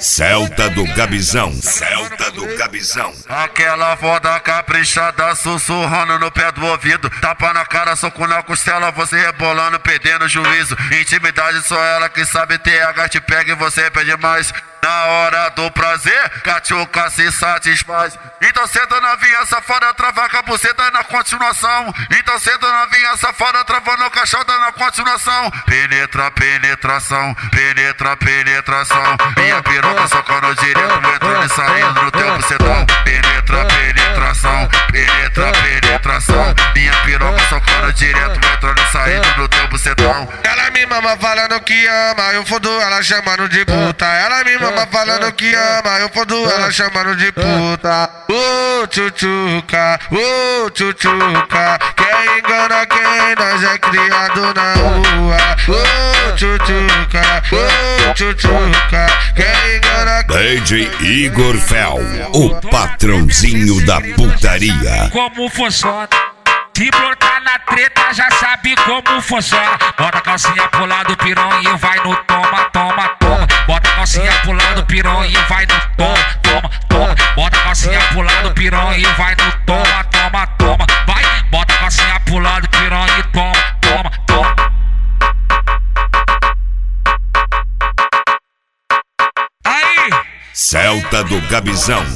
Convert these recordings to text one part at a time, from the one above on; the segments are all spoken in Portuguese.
Celta do Gabizão, Celta do Gabizão. Aquela foda caprichada sussurrando no pé do ouvido, tapa na cara, soco na costela, você rebolando, perdendo juízo. Intimidade só ela que sabe, TH te pega e você pede mais. Na hora do prazer, cachuca se satisfaz. Então senta na vinha safada, trava a buceta na continuação. Então senta na vinha safada, travando a cachorra na continuação. Penetra, penetração, penetra, penetração. Minha piroca socando direto, entrando e saindo no teu bucetão. Penetra, penetração, penetra, penetração. Minha piroca socando direto, entrando e saindo no teu bucetão. Ela me mama falando que ama, eu fodo ela chamando de puta. Ela me mama falando que ama, eu fodo ela chamando de puta. Tchutchuca, tchutchuca, quem engana quem nós é criado na rua. Tchutchuca, tchutchuca, quem engana quem. DJ Igor Fel, o patrãozinho da putaria. Como funciona? Se brotar na treta já sabe como funciona. Bota a calcinha pro lado, piranha, vai no toma, toma, toma. Bota a calcinha pro lado, piranha, vai no toma, toma, toma. Bota a calcinha pro lado, piranha, vai no toma, toma, toma. Vai, bota a calcinha pro lado, piranha, toma, toma, toma. Aí! Celta do Gabizão.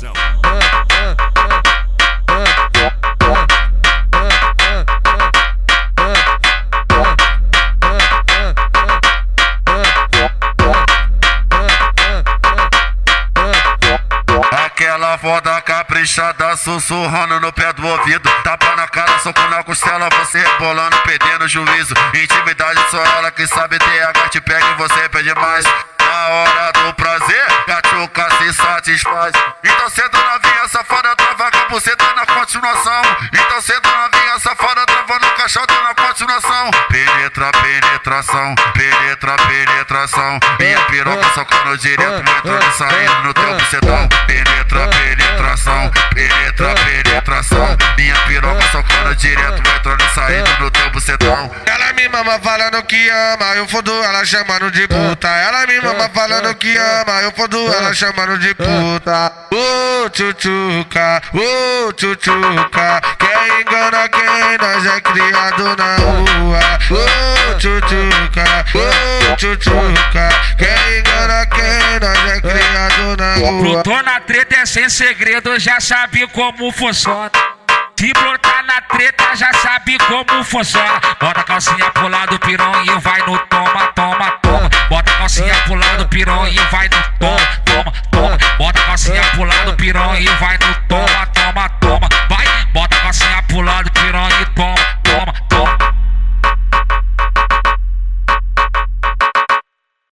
Aquela foda caprichada sussurrando no pé do ouvido, tapa na cara, soco na costela, você rebolando, perdendo juízo. Intimidade só ela que sabe, TH te pega e você pede mais. Na hora do prazer, cachuca se satisfaz. Então senta na vinha safada, trava a buceta na continuação. Então senta na vinha safada, travando a cachorra na continuação. Penetra, penetração, penetra, penetração. Minha piroca socando direto, entrando e saindo no teu bucetão. Penetra, penetração, penetra, penetração. Minha piroca socando direto, entrando e saindo no teu bucetão. Ela me mama falando que ama, eu fodo ela chamando de puta. Ela me mama falando que ama, eu fodo ela chamando de puta. Tchutchuca, tchutchuca, quem engana quem nós é criado na rua. Tchutchuca, tchutchuca, quem engana quem nós é criado na rua. Brotou na treta é sem segredo, já sabe como funciona. Se brotar na treta já sabe como funciona. Bota a calcinha pro lado, piranha, vai no toma, toma, toma. Bota a calcinha pro lado, piranha, vai no toma, toma.